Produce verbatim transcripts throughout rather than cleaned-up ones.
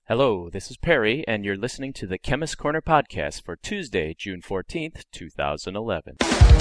Hello, this is Perry, and you're listening to the Chemist Corner podcast for Tuesday, June fourteenth, two thousand eleven.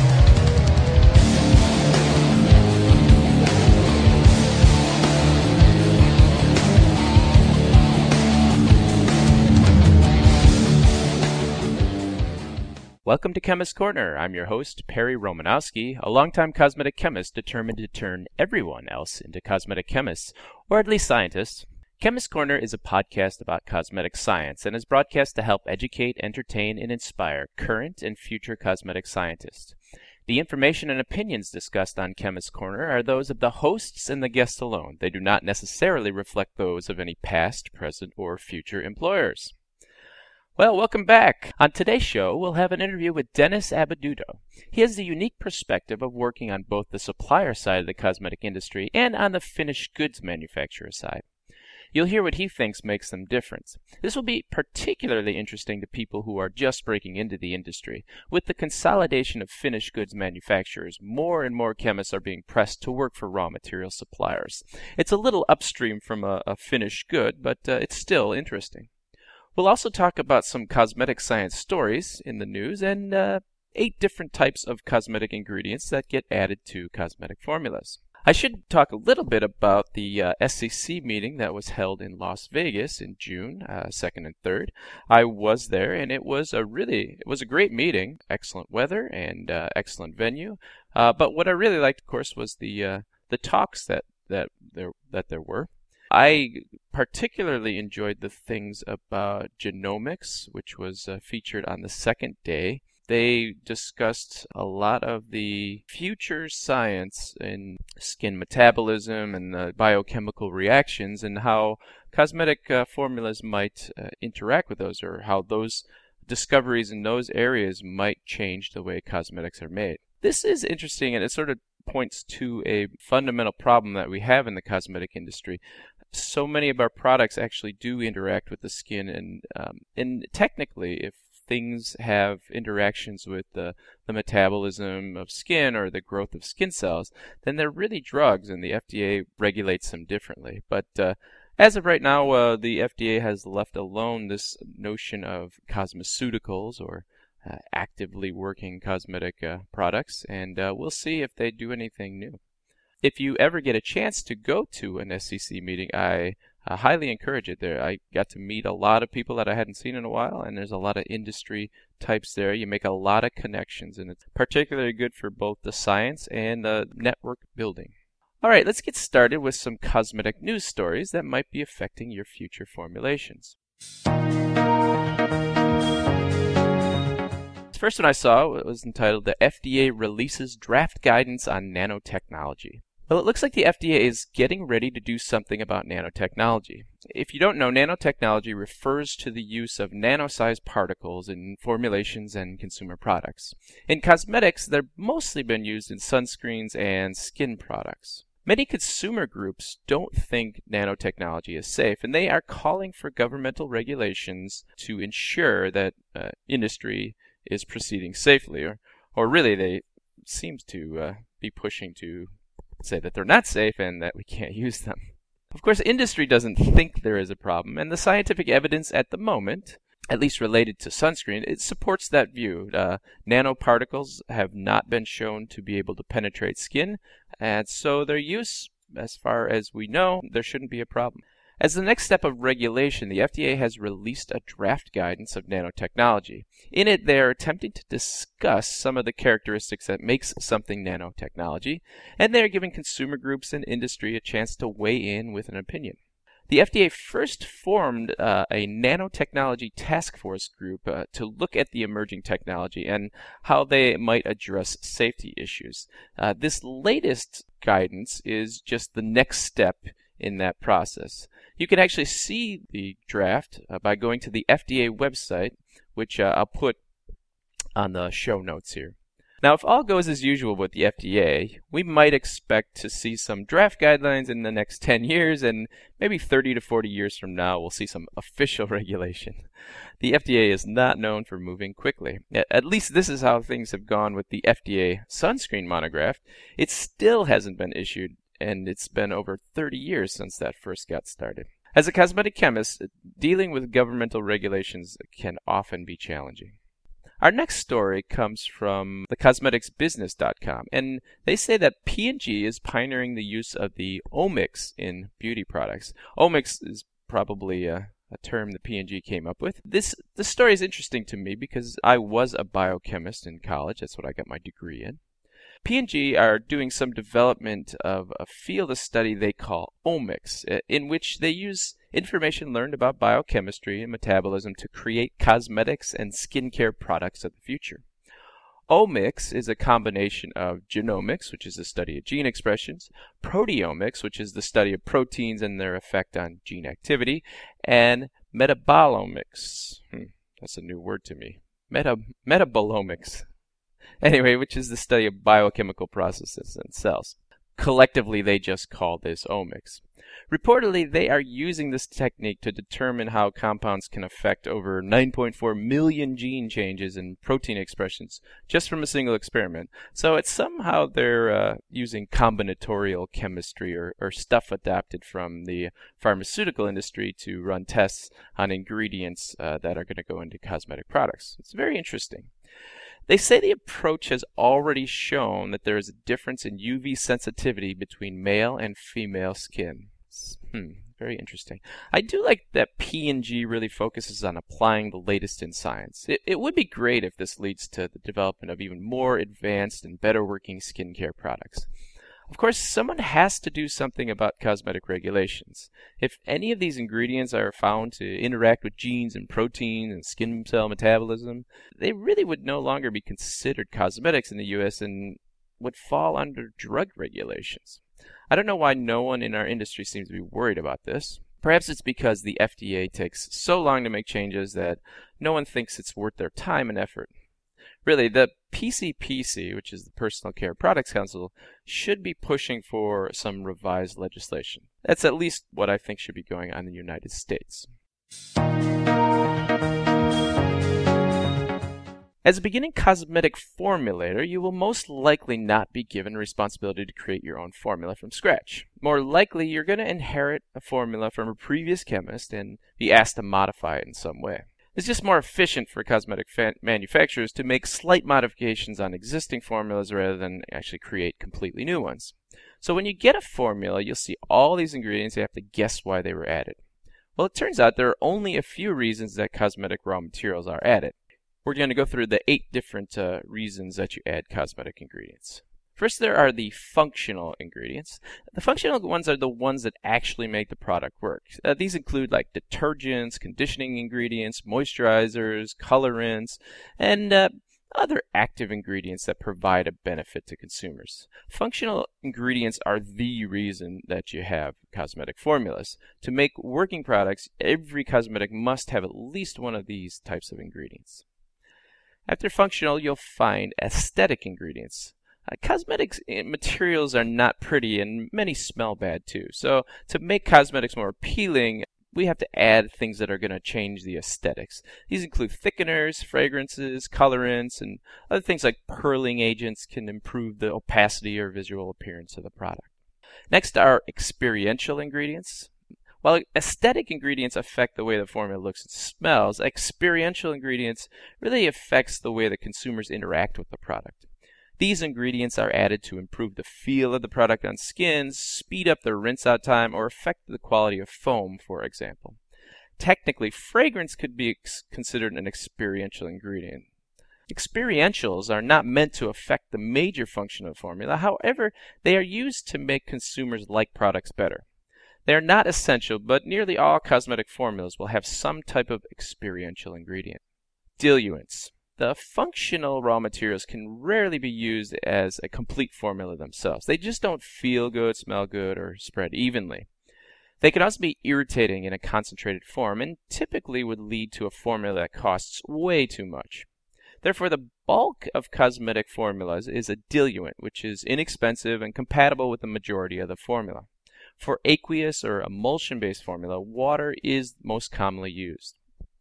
Welcome to Chemist Corner. I'm your host, Perry Romanowski, a longtime cosmetic chemist determined to turn everyone else into cosmetic chemists, or at least scientists. Chemist Corner is a podcast about cosmetic science and is broadcast to help educate, entertain, and inspire current and future cosmetic scientists. The information and opinions discussed on Chemist Corner are those of the hosts and the guests alone. They do not necessarily reflect those of any past, present, or future employers. Well, welcome back. On today's show, we'll have an interview with Dennis Abuduto. He has the unique perspective of working on both the supplier side of the cosmetic industry and on the finished goods manufacturer side. You'll hear what he thinks makes them different. This will be particularly interesting to people who are just breaking into the industry. With the consolidation of finished goods manufacturers, more and more chemists are being pressed to work for raw material suppliers. It's a little upstream from a, a finished good, but uh, it's still interesting. We'll also talk about some cosmetic science stories in the news and uh, eight different types of cosmetic ingredients that get added to cosmetic formulas. I should talk a little bit about the uh, S C C meeting that was held in Las Vegas in June uh, second and third. I was there, and it was a really it was a great meeting. Excellent weather and uh, excellent venue. Uh, but what I really liked, of course, was the uh, the talks that that there that there were. I particularly enjoyed the things about genomics, which was uh, featured on the second day. They discussed a lot of the future science in skin metabolism and uh, biochemical reactions and how cosmetic uh, formulas might uh, interact with those, or how those discoveries in those areas might change the way cosmetics are made. This is interesting, and it sort of points to a fundamental problem that we have in the cosmetic industry. So many of our products actually do interact with the skin, and um, and technically, if things have interactions with the, the metabolism of skin or the growth of skin cells, then they're really drugs, and the F D A regulates them differently. But uh, as of right now, uh, the F D A has left alone this notion of cosmeceuticals, or uh, actively working cosmetic uh, products, and uh, we'll see if they do anything new. If you ever get a chance to go to an S C C meeting, I uh, highly encourage it. There, I got to meet a lot of people that I hadn't seen in a while, and there's a lot of industry types there. You make a lot of connections, and it's particularly good for both the science and the network building. All right, let's get started with some cosmetic news stories that might be affecting your future formulations. The first one I saw was entitled, "The F D A Releases Draft Guidance on Nanotechnology." Well, it looks like the F D A is getting ready to do something about nanotechnology. If you don't know, nanotechnology refers to the use of nano-sized particles in formulations and consumer products. In cosmetics, they've mostly been used in sunscreens and skin products. Many consumer groups don't think nanotechnology is safe, and they are calling for governmental regulations to ensure that uh, industry is proceeding safely, or, or really they seem to uh, be pushing to say that they're not safe and that we can't use them. Of course, industry doesn't think there is a problem, and the scientific evidence at the moment, at least related to sunscreen, it supports that view. Uh, nanoparticles have not been shown to be able to penetrate skin, and so their use, as far as we know, there shouldn't be a problem. As the next step of regulation, the F D A has released a draft guidance of nanotechnology. In it, they are attempting to discuss some of the characteristics that makes something nanotechnology, and they are giving consumer groups and industry a chance to weigh in with an opinion. The F D A first formed uh, a nanotechnology task force group uh, to look at the emerging technology and how they might address safety issues. Uh, this latest guidance is just the next step in that process. You can actually see the draft uh, by going to the F D A website, which uh, I'll put on the show notes here. Now, if all goes as usual with the F D A, we might expect to see some draft guidelines in the next ten years, and maybe thirty to forty years from now, we'll see some official regulation. The F D A is not known for moving quickly. At least this is how things have gone with the F D A sunscreen monograph. It still hasn't been issued, and it's been over thirty years since that first got started. As a cosmetic chemist, dealing with governmental regulations can often be challenging. Our next story comes from the cosmetics business dot com, and they say that P and G is pioneering the use of the omics in beauty products. Omics is probably a, a term that P and G came up with. This, this story is interesting to me because I was a biochemist in college. That's what I got my degree in. P and G are doing some development of a field of study they call omics, in which they use information learned about biochemistry and metabolism to create cosmetics and skincare products of the future. Omics is a combination of genomics, which is the study of gene expressions, proteomics, which is the study of proteins and their effect on gene activity, and metabolomics. Hmm, that's a new word to me. Meta, metabolomics. Anyway, which is the study of biochemical processes in cells. Collectively, they just call this omics. Reportedly, they are using this technique to determine how compounds can affect over nine point four million gene changes in protein expressions just from a single experiment. So it's somehow they're uh, using combinatorial chemistry or, or stuff adapted from the pharmaceutical industry to run tests on ingredients uh, that are going to go into cosmetic products. It's very interesting. They say the approach has already shown that there is a difference in U V sensitivity between male and female skin. Hmm, very interesting. I do like that P and G really focuses on applying the latest in science. It, it would be great if this leads to the development of even more advanced and better working skincare products. Of course, someone has to do something about cosmetic regulations. If any of these ingredients are found to interact with genes and proteins and skin cell metabolism, they really would no longer be considered cosmetics in the U S and would fall under drug regulations. I don't know why no one in our industry seems to be worried about this. Perhaps it's because the F D A takes so long to make changes that no one thinks it's worth their time and effort. Really, the P C P C, which is the Personal Care Products Council, should be pushing for some revised legislation. That's at least what I think should be going on in the United States. As a beginning cosmetic formulator, you will most likely not be given a responsibility to create your own formula from scratch. More likely, you're going to inherit a formula from a previous chemist and be asked to modify it in some way. It's just more efficient for cosmetic fa- manufacturers to make slight modifications on existing formulas rather than actually create completely new ones. So when you get a formula, you'll see all these ingredients. You have to guess why they were added. Well, it turns out there are only a few reasons that cosmetic raw materials are added. We're going to go through the eight different uh, reasons that you add cosmetic ingredients. First, there are the functional ingredients. The functional ones are the ones that actually make the product work. Uh, these include like detergents, conditioning ingredients, moisturizers, colorants, and uh, other active ingredients that provide a benefit to consumers. Functional ingredients are the reason that you have cosmetic formulas. To make working products, every cosmetic must have at least one of these types of ingredients. After functional, you'll find aesthetic ingredients. Uh, cosmetics materials are not pretty and many smell bad too. So to make cosmetics more appealing, we have to add things that are going to change the aesthetics. These include thickeners, fragrances, colorants, and other things like pearling agents can improve the opacity or visual appearance of the product. Next are experiential ingredients. While aesthetic ingredients affect the way the formula looks and smells, experiential ingredients really affects the way the consumers interact with the product. These ingredients are added to improve the feel of the product on skin, speed up the rinse-out time, or affect the quality of foam, for example. Technically, fragrance could be ex- considered an experiential ingredient. Experientials are not meant to affect the major function of the formula. However, they are used to make consumers like products better. They are not essential, but nearly all cosmetic formulas will have some type of experiential ingredient. Diluents. The functional raw materials can rarely be used as a complete formula themselves. They just don't feel good, smell good, or spread evenly. They can also be irritating in a concentrated form and typically would lead to a formula that costs way too much. Therefore, the bulk of cosmetic formulas is a diluent, which is inexpensive and compatible with the majority of the formula. For aqueous or emulsion-based formula, water is most commonly used.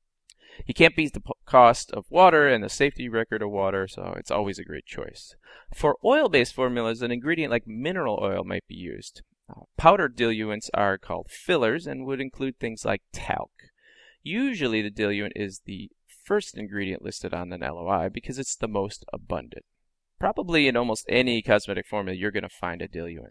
You can't beat the cost of water and the safety record of water, so it's always a great choice. For oil-based formulas, an ingredient like mineral oil might be used. Uh, powder diluents are called fillers and would include things like talc. Usually the diluent is the first ingredient listed on an L O I because it's the most abundant. Probably in almost any cosmetic formula you're going to find a diluent.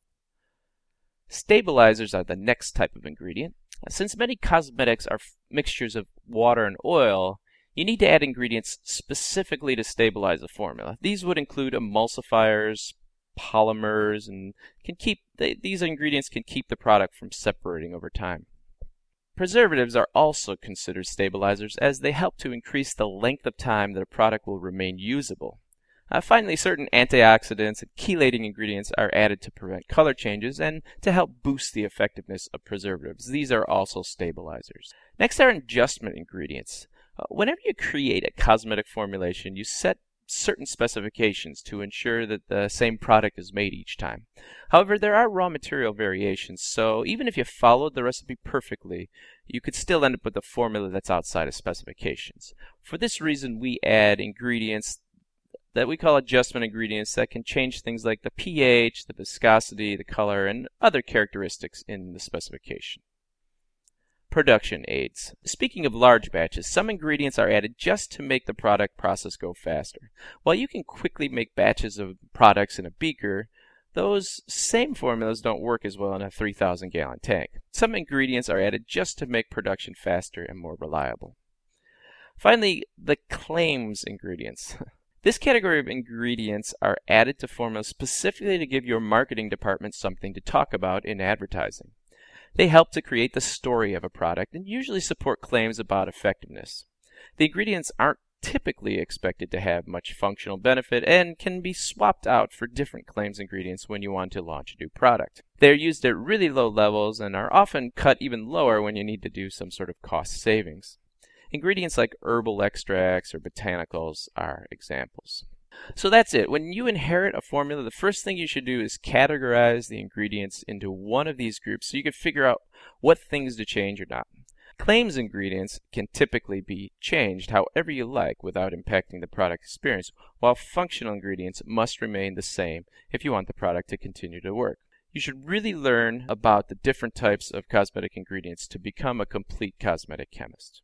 Stabilizers are the next type of ingredient. Since many cosmetics are mixtures of water and oil, you need to add ingredients specifically to stabilize the formula. These would include emulsifiers, polymers, and can keep they, these ingredients can keep the product from separating over time. Preservatives are also considered stabilizers as they help to increase the length of time that a product will remain usable. Uh, finally, certain antioxidants and chelating ingredients are added to prevent color changes and to help boost the effectiveness of preservatives. These are also stabilizers. Next are adjustment ingredients. Uh, whenever you create a cosmetic formulation, you set certain specifications to ensure that the same product is made each time. However, there are raw material variations, so even if you followed the recipe perfectly, you could still end up with a formula that's outside of specifications. For this reason, we add ingredients that we call adjustment ingredients that can change things like the pH, the viscosity, the color, and other characteristics in the specification. Production aids. Speaking of large batches, some ingredients are added just to make the product process go faster. While you can quickly make batches of products in a beaker, those same formulas don't work as well in a three thousand gallon tank. Some ingredients are added just to make production faster and more reliable. Finally, the claims ingredients. This category of ingredients are added to formulas specifically to give your marketing department something to talk about in advertising. They help to create the story of a product and usually support claims about effectiveness. The ingredients aren't typically expected to have much functional benefit and can be swapped out for different claims ingredients when you want to launch a new product. They are used at really low levels and are often cut even lower when you need to do some sort of cost savings. Ingredients like herbal extracts or botanicals are examples. So that's it. When you inherit a formula, the first thing you should do is categorize the ingredients into one of these groups so you can figure out what things to change or not. Claims ingredients can typically be changed however you like without impacting the product experience, while functional ingredients must remain the same if you want the product to continue to work. You should really learn about the different types of cosmetic ingredients to become a complete cosmetic chemist.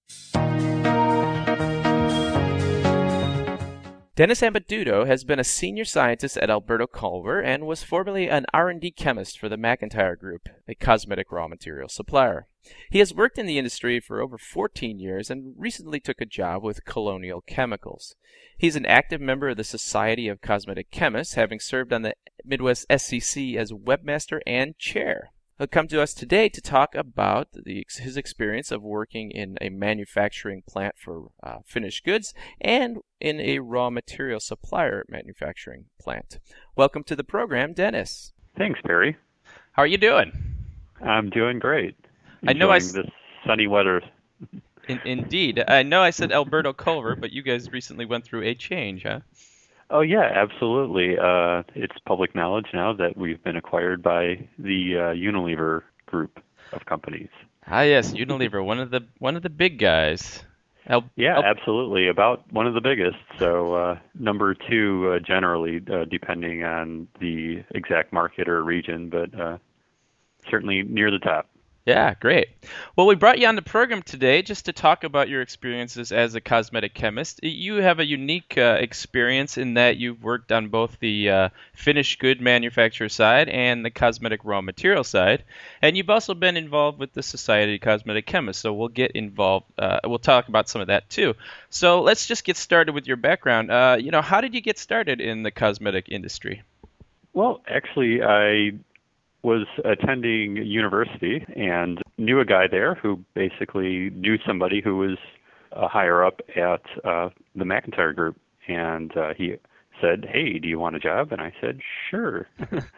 Dennis Ambaduto has been a senior scientist at Alberto Culver and was formerly an R and D chemist for the McIntyre Group, a cosmetic raw material supplier. He has worked in the industry for over fourteen years and recently took a job with Colonial Chemicals. He's an active member of the Society of Cosmetic Chemists, having served on the Midwest S C C as webmaster and chair. He'll come to us today to talk about the, his experience of working in a manufacturing plant for uh, finished goods and in a raw material supplier manufacturing plant. Welcome to the program, Dennis. Thanks, Perry. How are you doing? I'm doing great. I know I s- this sunny weather. In, indeed. I know I said Alberto Culver, but you guys recently went through a change, huh? Oh, yeah, absolutely. Uh, it's public knowledge now that we've been acquired by the uh, Unilever group of companies. Ah, yes, Unilever, one of the one of the big guys. El- yeah, El- absolutely, about one of the biggest. So uh, number two uh, generally, uh, depending on the exact market or region, but uh, certainly near the top. Yeah, great. Well, we brought you on the program today just to talk about your experiences as a cosmetic chemist. You have a unique uh, experience in that you've worked on both the uh, finished good manufacturer side and the cosmetic raw material side, and you've also been involved with the Society of Cosmetic Chemists. So we'll get involved. Uh, we'll talk about some of that too. So let's just get started with your background. Uh, you know, how did you get started in the cosmetic industry? Well, actually, I was attending university and knew a guy there who basically knew somebody who was uh, higher up at uh, the McIntyre Group. And uh, he said, hey, do you want a job? And I said, sure.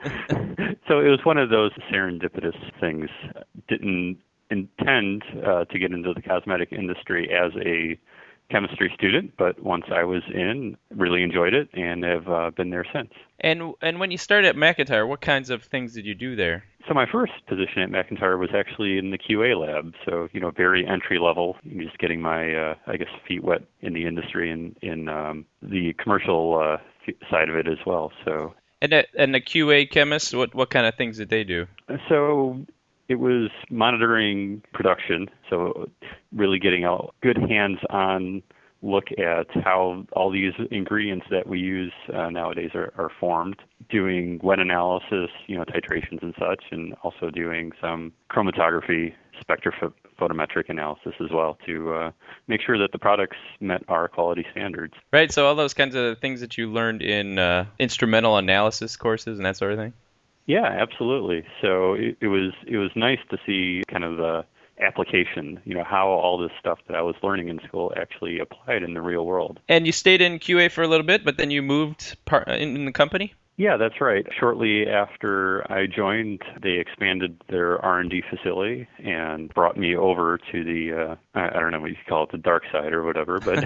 So it was one of those serendipitous things. Didn't intend uh, to get into the cosmetic industry as a chemistry student, but once I was in, really enjoyed it and have uh, been there since. And and when you started at McIntyre, what kinds of things did you do there? So my first position at McIntyre was actually in the Q A lab, so you know, very entry level, just getting my uh, I guess feet wet in the industry and in um, the commercial uh, side of it as well. So And the, and the Q A chemists, what what kind of things did they do? So it was monitoring production, so really getting a good hands-on look at how all these ingredients that we use uh, nowadays are, are formed, doing wet analysis, you know, titrations and such, and also doing some chromatography, spectrophotometric analysis as well to uh, make sure that the products met our quality standards. Right, so all those kinds of things that you learned in uh, instrumental analysis courses and that sort of thing? Yeah, absolutely. So it, it was it was nice to see kind of the application, you know, how all this stuff that I was learning in school actually applied in the real world. And you stayed in Q A for a little bit, but then you moved par- in the company? Yeah, that's right. Shortly after I joined, they expanded their R and D facility and brought me over to the, uh, I I don't know what you call it, the dark side or whatever, but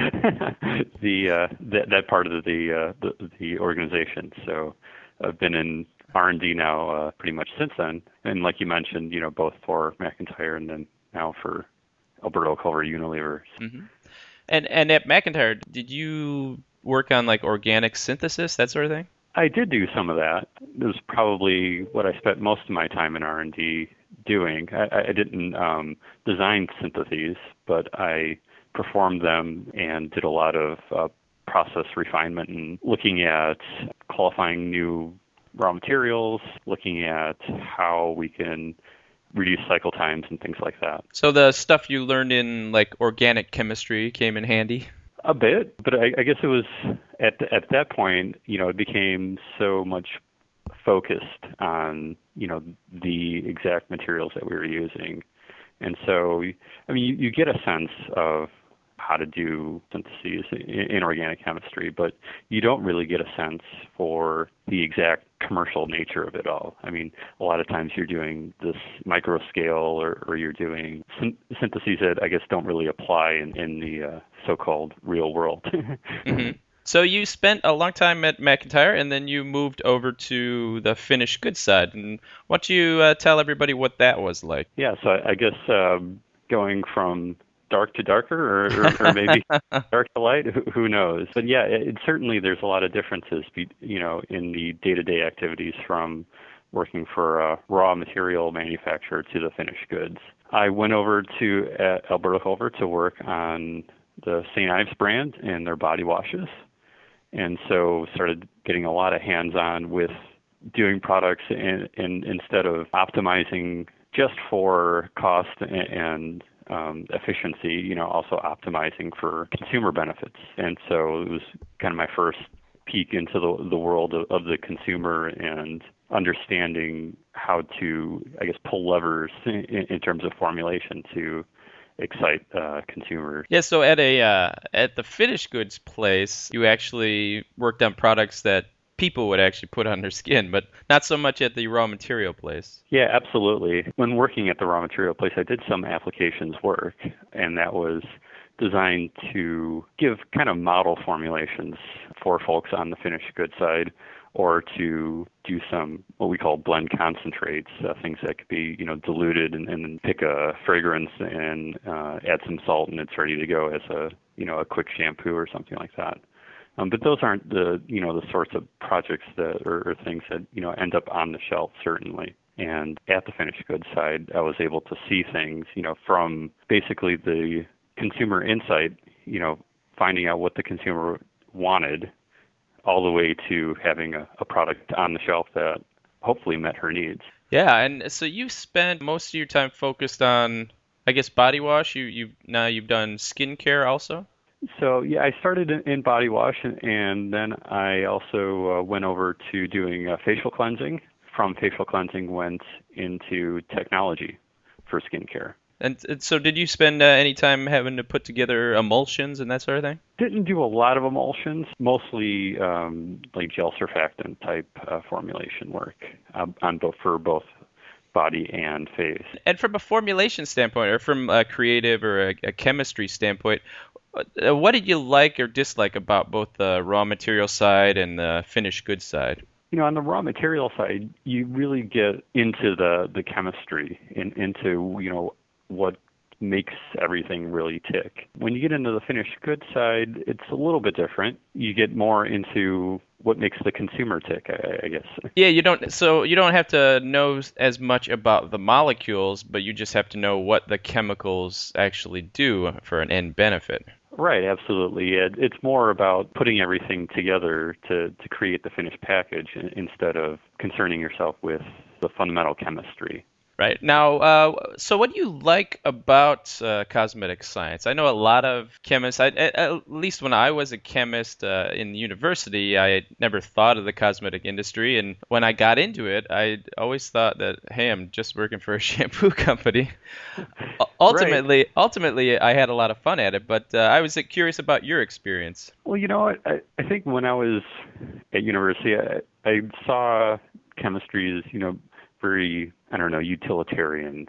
the uh, that, that part of the, uh, the the organization. So I've been in R and D now uh, pretty much since then. And like you mentioned, you know, both for McIntyre and then now for Alberto Culver Unilever. Mm-hmm. And and at McIntyre, did you work on like organic synthesis, that sort of thing? I did do some of that. It was probably what I spent most of my time in R and D doing. I, I didn't um, design syntheses, but I performed them and did a lot of uh, process refinement and looking at qualifying new raw materials, looking at how we can reduce cycle times and things like that. So the stuff you learned in like organic chemistry came in handy? A bit, but I, I guess it was at at that point, you know, it became so much focused on, you know, the exact materials that we were using. And so, I mean, you, you get a sense of how to do syntheses in, in organic chemistry, but you don't really get a sense for the exact commercial nature of it all. I mean, a lot of times you're doing this micro scale or, or you're doing syn- syntheses that I guess don't really apply in, in the uh, so-called real world. Mm-hmm. So you spent a long time at McIntyre, and then you moved over to the finished goods side. And why don't you uh, tell everybody what that was like? Yeah, so I, I guess um, going from dark to darker, or, or, or maybe dark to light, who, who knows? But yeah, it, it, certainly there's a lot of differences, be, you know, in the day-to-day activities from working for a raw material manufacturer to the finished goods. I went over to uh, Alberto Culver to work on the Saint Ives brand and their body washes, and so started getting a lot of hands-on with doing products in, in, instead of optimizing just for cost and, and Um, efficiency, you know, also optimizing for consumer benefits. And so it was kind of my first peek into the the world of, of the consumer and understanding how to, I guess, pull levers in, in terms of formulation to excite uh, consumers. Yeah, so at a uh, at the finished goods place, you actually worked on products that people would actually put on their skin, but not so much at the raw material place. Yeah, absolutely. When working at the raw material place, I did some applications work, and that was designed to give kind of model formulations for folks on the finished goods side, or to do some what we call blend concentrates, uh, things that could be, you know, diluted and, and then pick a fragrance and uh, add some salt, and it's ready to go as a, you know, a quick shampoo or something like that. Um, but those aren't the, you know, the sorts of projects that or, or things that, you know, end up on the shelf, certainly. And at the finished goods side, I was able to see things, you know, from basically the consumer insight, you know, finding out what the consumer wanted, all the way to having a, a product on the shelf that hopefully met her needs. Yeah, and so you spent most of your time focused on, I guess, body wash. You you now you've done skincare also. So yeah, I started in body wash, and then I also uh, went over to doing uh, facial cleansing. From facial cleansing, went into technology for skincare. And, and so, did you spend uh, any time having to put together emulsions and that sort of thing? Didn't do a lot of emulsions, mostly um, like gel surfactant type uh, formulation work uh, on both for both body and face. And from a formulation standpoint, or from a creative or a, a chemistry standpoint, uh, what did you like or dislike about both the raw material side and the finished goods side? You know, on the raw material side, you really get into the, the chemistry, in, into, you know, what makes everything really tick. When you get into the finished goods side, it's a little bit different. You get more into what makes the consumer tick, I, I guess. Yeah, you don't. So you don't have to know as much about the molecules, but you just have to know what the chemicals actually do for an end benefit. Right, absolutely. It, it's more about putting everything together to, to create the finished package instead of concerning yourself with the fundamental chemistry. Right. Now, uh, so what do you like about uh, cosmetic science? I know a lot of chemists, I, at, at least when I was a chemist uh, in university, I had never thought of the cosmetic industry. And when I got into it, I always thought that, hey, I'm just working for a shampoo company. ultimately, right. ultimately, I had a lot of fun at it, but uh, I was curious about your experience. Well, you know, I, I think when I was at university, I, I saw chemistry as, you know, very, I don't know, utilitarian.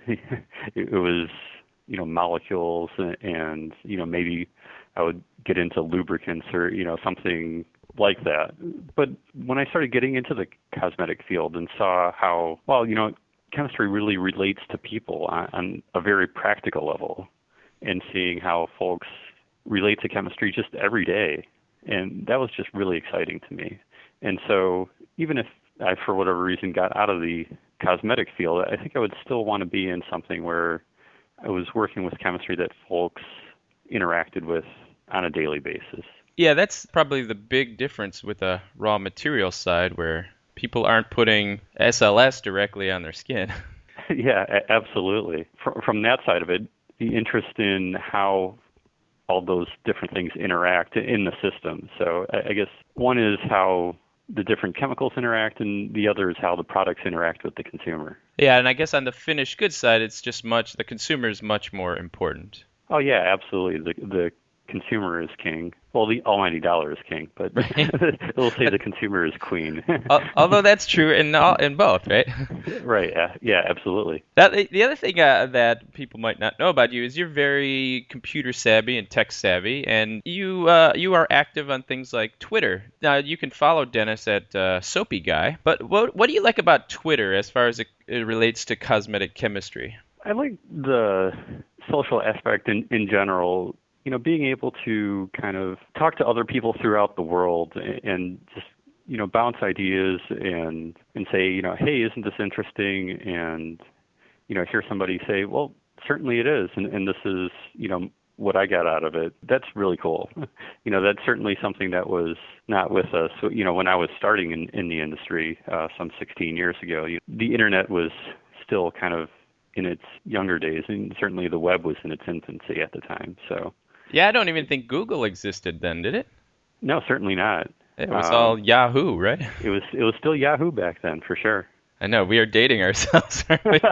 It was, you know, molecules and, and, you know, maybe I would get into lubricants or, you know, something like that. But when I started getting into the cosmetic field and saw how, well, you know, chemistry really relates to people on, on a very practical level, and seeing how folks relate to chemistry just every day. And that was just really exciting to me. And so even if I, for whatever reason, got out of the cosmetic field, I think I would still want to be in something where I was working with chemistry that folks interacted with on a daily basis. Yeah, that's probably the big difference with the raw material side, where people aren't putting S L S directly on their skin. Yeah, a- absolutely. From, from that side of it, the interest in how all those different things interact in the system. So I, I guess one is how the different chemicals interact, and the other is how the products interact with the consumer. Yeah, and I guess on the finished goods side, it's just much, the consumer is much more important. Oh yeah, absolutely. The the consumer is king. Well, the almighty dollar is king, but Right. it'll say the consumer is queen. Although that's true in all, in both, right? Right. Yeah, yeah, absolutely. That, the other thing uh, that people might not know about you is you're very computer savvy and tech savvy, and you uh, you are active on things like Twitter. Now you can follow Dennis at uh, Soapy Guy, but what what do you like about Twitter as far as it, it relates to cosmetic chemistry? I like the social aspect in in general. You know, being able to kind of talk to other people throughout the world and just, you know, bounce ideas and and say, you know, hey, isn't this interesting? And, you know, hear somebody say, well, certainly it is, and, and this is, you know, what I got out of it. That's really cool. You know, that's certainly something that was not with us. So, you know, when I was starting in, in the industry uh, some sixteen years ago, you know, the internet was still kind of in its younger days, and certainly the web was in its infancy at the time. So. Yeah, I don't even think Google existed then, did it? No, certainly not. It was Um, all Yahoo, right? it was it was still Yahoo back then, for sure. I know, we are dating ourselves, aren't we?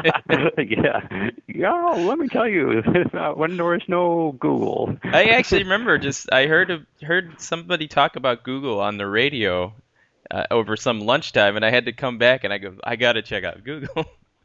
Yeah. Yeah, let me tell you, when there was no Google. I actually remember just, I heard heard somebody talk about Google on the radio uh, over some lunchtime, and I had to come back and I go, I got to check out Google.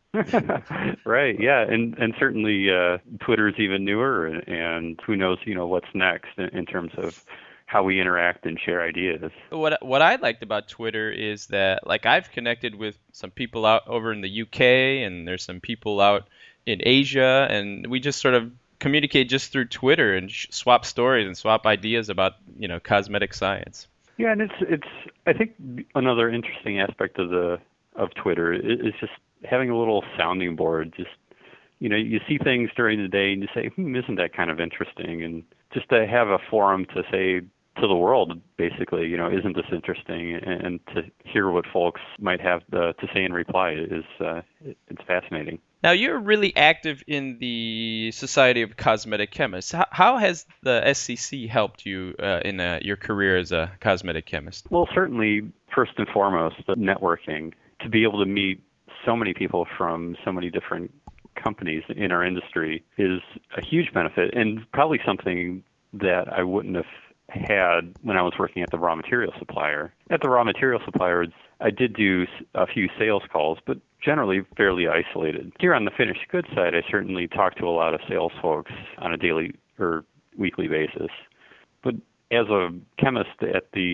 Right, yeah, and and certainly uh, Twitter's even newer, and, and who knows, you know, what's next in, in terms of how we interact and share ideas. What what I liked about Twitter is that, like, I've connected with some people out over in the U K, and there's some people out in Asia, and we just sort of communicate just through Twitter and sh- swap stories and swap ideas about, you know, cosmetic science. Yeah, and it's it's I think another interesting aspect of the of Twitter is, is just having a little sounding board. Just, you know, you see things during the day and you say, hmm, isn't that kind of interesting? And just to have a forum to say to the world, basically, you know, isn't this interesting? And, and to hear what folks might have the, to say in reply is uh, it's fascinating. Now, you're really active in the Society of Cosmetic Chemists. How, how has the S C C helped you uh, in uh, your career as a cosmetic chemist? Well, certainly, first and foremost, the networking. To be able to meet so many people from so many different companies in our industry is a huge benefit, and probably something that I wouldn't have had when I was working at the raw material supplier. At the raw material supplier, I did do a few sales calls, but generally fairly isolated. Here on the finished goods side, I certainly talk to a lot of sales folks on a daily or weekly basis. But as a chemist at the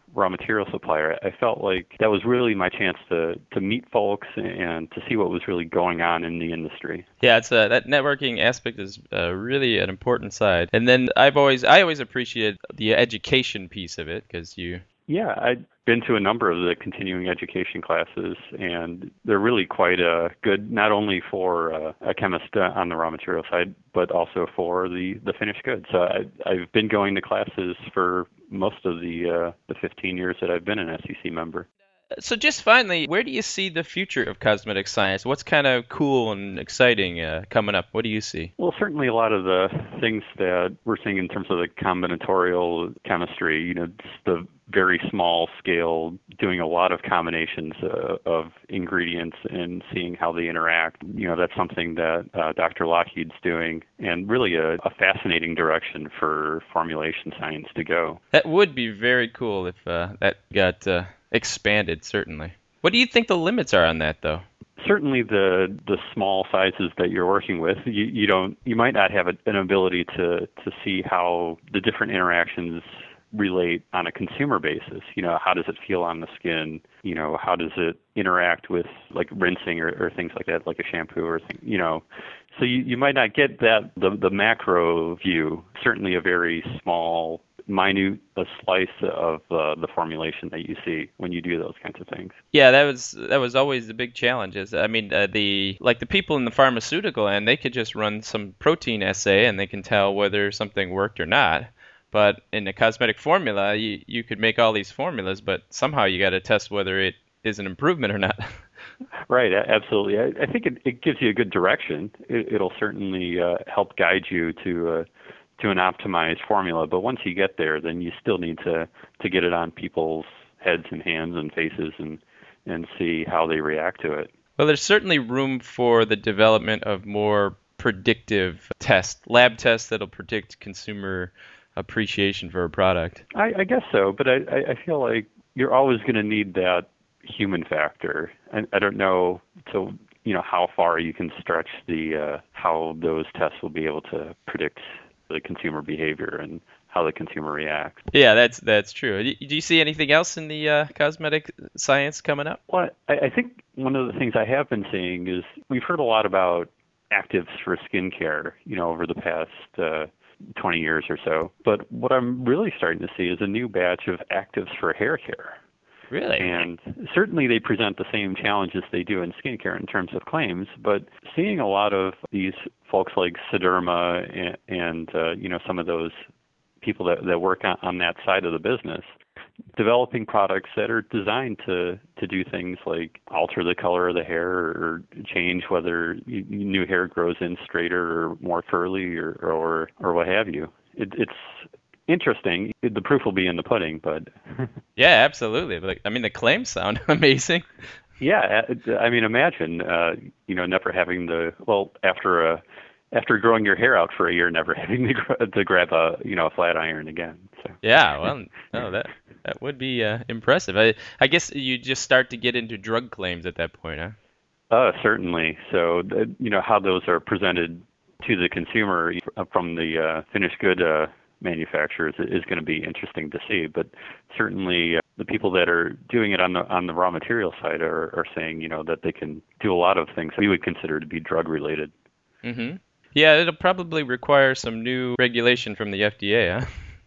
raw material supplier, I felt like that was really my chance to, to meet folks and to see what was really going on in the industry. Yeah, it's uh, that networking aspect is uh, really an important side. And then I've always I always appreciated the education piece of it because you. Yeah, I've been to a number of the continuing education classes, and they're really quite uh, good, not only for uh, a chemist uh, on the raw material side, but also for the, the finished goods. So I, I've been going to classes for most of the uh, the fifteen years that I've been an S E C member. So just finally, where do you see the future of cosmetic science? What's kind of cool and exciting uh, coming up? What do you see? Well, certainly a lot of the things that we're seeing in terms of the combinatorial chemistry, you know, just the very small scale, doing a lot of combinations uh, of ingredients and seeing how they interact. You know, that's something that uh, Doctor Lockheed's doing, and really a, a fascinating direction for formulation science to go. That would be very cool if uh, that got uh, expanded, certainly. What do you think the limits are on that, though? Certainly, the the small sizes that you're working with, you, you don't, you might not have a, an ability to to see how the different interactions relate on a consumer basis. You know, how does it feel on the skin? You know, how does it interact with like rinsing or, or things like that, like a shampoo or thing, you know. So you, you might not get that, the, the macro view, certainly a very small, minute a slice of uh, the formulation that you see when you do those kinds of things. Yeah, that was that was always the big challenge. Is I mean, uh, the like the people in the pharmaceutical end, they could just run some protein assay and they can tell whether something worked or not. But in a cosmetic formula, you, you could make all these formulas, but somehow you got to test whether it is an improvement or not. Right, absolutely. I, I think it, it gives you a good direction. It, it'll certainly uh, help guide you to uh, to an optimized formula. But once you get there, then you still need to, to get it on people's heads and hands and faces and, and see how they react to it. Well, there's certainly room for the development of more predictive tests, lab tests that'll predict consumer appreciation for a product. I, I guess so, but I, I feel like you're always going to need that human factor. I, I don't know so you know how far you can stretch the uh, how those tests will be able to predict the consumer behavior and how the consumer reacts. Yeah, that's that's true. Do you see anything else in the uh, cosmetic science coming up? Well, I, I think one of the things I have been seeing is we've heard a lot about actives for skincare, you know, over the past uh, twenty years or so. But what I'm really starting to see is a new batch of actives for hair care. Really? And certainly they present the same challenges they do in skincare in terms of claims, but seeing a lot of these folks like Sederma and, and uh, you know, some of those people that, that work on, on that side of the business, developing products that are designed to, to do things like alter the color of the hair or change whether you, new hair grows in straighter or more curly or, or, or what have you. It, it's interesting. The proof will be in the pudding, but... Yeah, absolutely. Like, I mean, the claims sound amazing. Yeah, I mean, imagine, uh, you know, never having the, well, after a, after growing your hair out for a year, never having to, to grab a, you know, a flat iron again. So. Yeah, well, no, that that would be uh, impressive. I, I guess you just start to get into drug claims at that point, huh? Uh, certainly. So, you know, how those are presented to the consumer from the uh, finished good uh, manufacturers is going to be interesting to see. But certainly uh, the people that are doing it on the on the raw material side are, are saying, you know, that they can do a lot of things we would consider to be drug related. Mm-hmm. Yeah, it'll probably require some new regulation from the F D A, huh?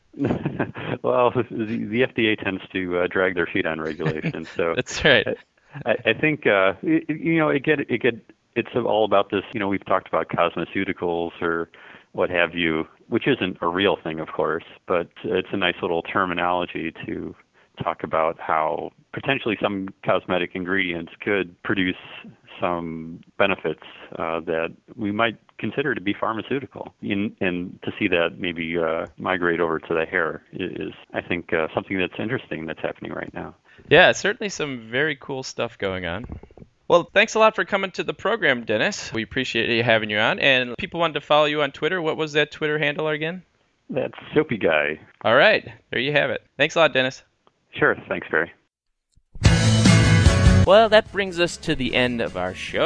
Well, the, the F D A tends to uh, drag their feet on regulation, so that's right. I, I think uh, it, you know it get it get it's all about this. You know, we've talked about cosmeceuticals or what have you, which isn't a real thing, of course, but it's a nice little terminology to talk about how potentially some cosmetic ingredients could produce some benefits uh, that we might consider to be pharmaceutical. In, and to see that maybe uh, migrate over to the hair is, I think, uh, something that's interesting that's happening right now. Yeah, certainly some very cool stuff going on. Well, thanks a lot for coming to the program, Dennis. We appreciate you having you on. And people wanted to follow you on Twitter. What was that Twitter handle again? That's Soapy Guy. All right. There you have it. Thanks a lot, Dennis. Sure. Thanks, Barry. Well, that brings us to the end of our show.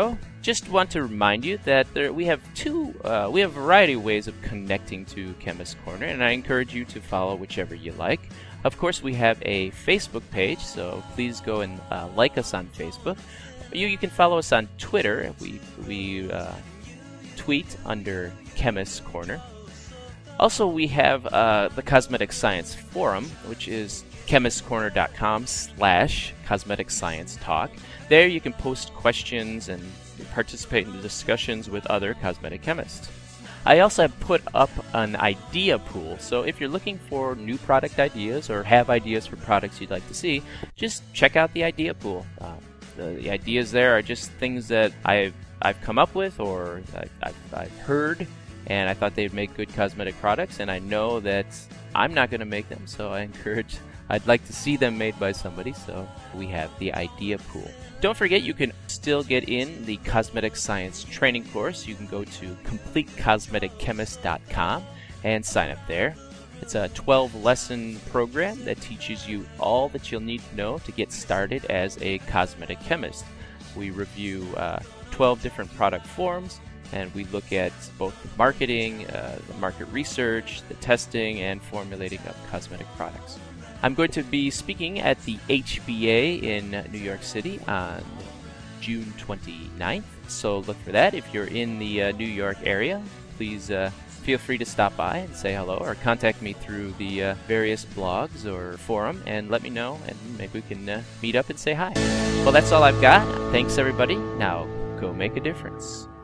just want to remind you that there, we have two, uh, we have a variety of ways of connecting to Chemist Corner, and I encourage you to follow whichever you like. Of course, we have a Facebook page, so please go and uh, like us on Facebook. You, you can follow us on Twitter. We, we uh, tweet under Chemist Corner. Also, we have uh, the Cosmetic Science Forum, which is chemistcorner.com slash cosmetic science talk. There you can post questions and participate in the discussions with other cosmetic chemists. I also have put up an idea pool, so if you're looking for new product ideas or have ideas for products you'd like to see, just check out the idea pool. Uh, the, the ideas there are just things that I've, I've come up with or I've, I've, I've heard, and I thought they'd make good cosmetic products, and I know that I'm not going to make them, so I encourage, I'd like to see them made by somebody, so we have the idea pool. Don't forget, you can still get in the Cosmetic Science training course. You can go to complete cosmetic chemist dot com and sign up there. It's a twelve lesson program that teaches you all that you'll need to know to get started as a cosmetic chemist. We review uh, twelve different product forms, and we look at both the marketing, uh, the market research, the testing, and formulating of cosmetic products. I'm going to be speaking at the H B A in New York City on June twenty-ninth, so look for that. If you're in the uh, New York area, please uh, feel free to stop by and say hello or contact me through the uh, various blogs or forum and let me know, and maybe we can uh, meet up and say hi. Well, that's all I've got. Thanks, everybody. Now, go make a difference.